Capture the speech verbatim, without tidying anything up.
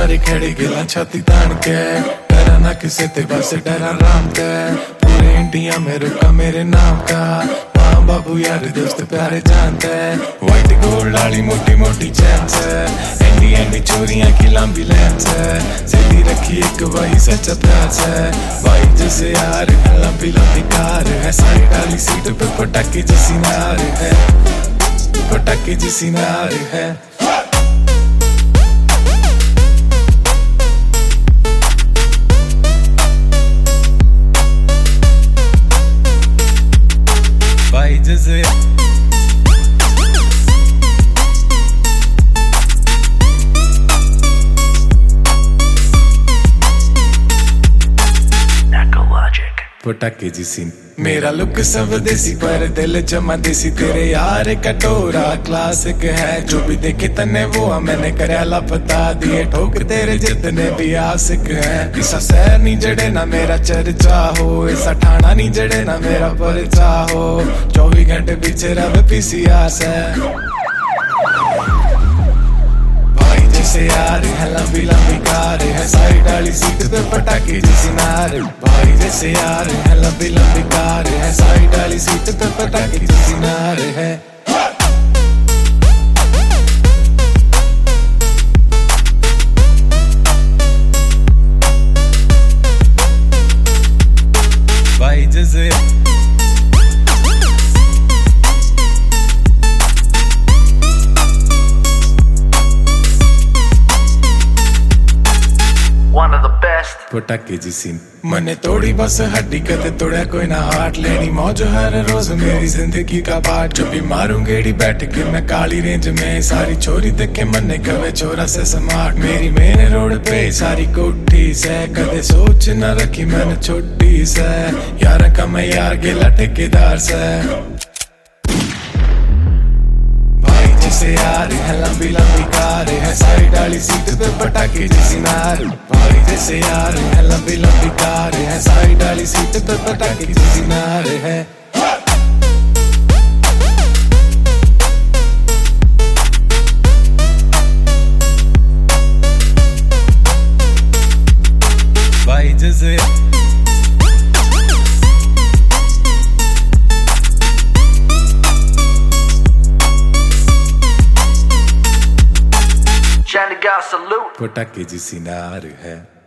सारे खड़े गिला छाती तान के, डरा ना किसे ते बस डरा राम के। पूरे इंडिया में रुका मेरे नाम का, माँ बाबू यार दोस्त प्यारे जानते हैं। व्हाइट गोल्ड वाली मोटी मोटी चैन से, एंडी एंडी चोरियां की लंबी लेन से, सीधी रखी एक वही सच्चा प्यार से। भाई जैसे यार लंबी लंबी कार है, साइड वाली सीट पे पटाखे जैसी नार है, पटाखे जैसी नार है। भाई जैसे पटाखे जिसी मेरा लुक सब देसी पर दिल जमा देसी। तेरे यार कटोरा क्लासिक है, जो भी देखे तने वो मैंने करेला बता दिए। ठोक तेरे जितने भी आशिक है, ऐसा शहर नहीं जड़े ना मेरा चर्चा हो, ऐसा ठाना नहीं जड़े ना मेरा परिचा हो। चौबीस घंटे पीछे रवे पीसीआर से, जैसे यार है लंबी लंबी कार है, साइड वाली सीट पे पटाखे जैसी नार। भाई जैसे यार है लंबी लंबी कार है, साइड वाली सीट पे पटाखे जैसी नार है। भाई जैसे पटाखे जिसी मने तोड़ी बस हड्डी कदे तोड़ा कोई ना हार्ट। लेनी मौज हर रोज मेरी जिंदगी का पार्ट, जो भी मारूं गेड़ी बैठ के मैं काली रेंज में। सारी छोरी देखे मने कवे छोरा से स्मार्ट, मेरी मेन रोड पे सारी कोठी से। कदे सोच न रखी मैंने छोटी से, यार का मैं यार गेला ठेकेदार से। जैसे यार है लंबी लंबी कार है, साइड वाली सीट पे पटाखे जैसी नार। भाई जैसे यार है लंबी लंबी कार है, साइड वाली सीट पे पटाखे जैसी नार है। भाई जैसे पटाखे जिसी नार है।